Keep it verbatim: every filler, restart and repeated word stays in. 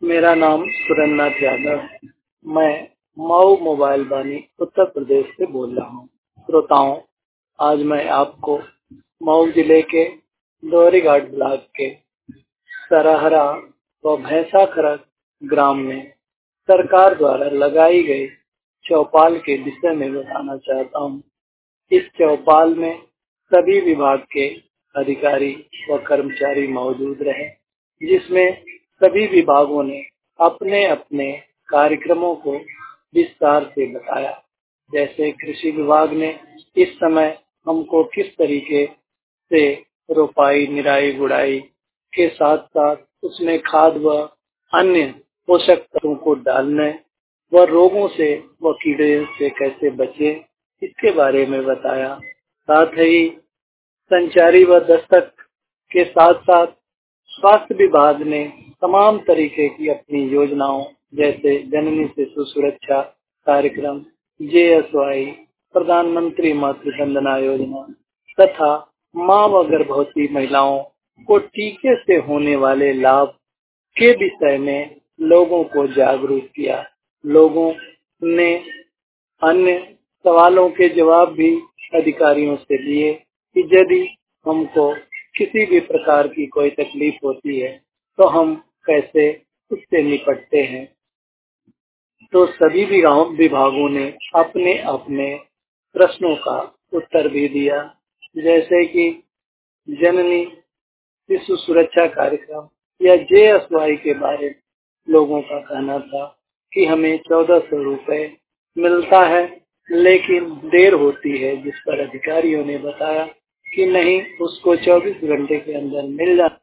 मेरा नाम सुरेंद्रनाथ यादव है। मैं मऊ मोबाइल बानी उत्तर प्रदेश से बोल रहा हूँ। श्रोताओं, आज मैं आपको मऊ जिले के दोहरी घाट ब्लॉक के सरहरा व भैंसाखरा ग्राम में सरकार द्वारा लगाई गई चौपाल के विषय में बताना चाहता हूँ। इस चौपाल में सभी विभाग के अधिकारी व कर्मचारी मौजूद रहे, जिसमें सभी विभागों ने अपने अपने कार्यक्रमों को विस्तार से बताया। जैसे कृषि विभाग ने इस समय हमको किस तरीके से रोपाई, निराई, गुड़ाई के साथ साथ उसमें खाद व अन्य पोषक तत्वों को डालने व रोगों से व कीड़े से कैसे बचे, इसके बारे में बताया। साथ ही संचारी व दस्तक के साथ साथ स्वास्थ्य विभाग ने तमाम तरीके की अपनी योजनाओं जैसे जननी शिशु सुरक्षा कार्यक्रम, जे एस वाई, प्रधानमंत्री मातृ वंदना योजना तथा माँ व गर्भवती महिलाओं को टीके से होने वाले लाभ के विषय में लोगों को जागरूक किया। लोगों ने अन्य सवालों के जवाब भी अधिकारियों से लिए कि यदि हमको किसी भी प्रकार की कोई तकलीफ होती है तो हम कैसे उससे निपटते हैं। तो सभी विभागों ने अपने अपने प्रश्नों का उत्तर भी दिया। जैसे कि जननी शिशु सुरक्षा कार्यक्रम या जे एस वाई के बारे में लोगों का कहना था कि हमें चौदह सौ रुपए मिलता है, लेकिन देर होती है, जिस पर अधिकारियों ने बताया कि नहीं, उसको चौबीस घंटे के अंदर मिल जाता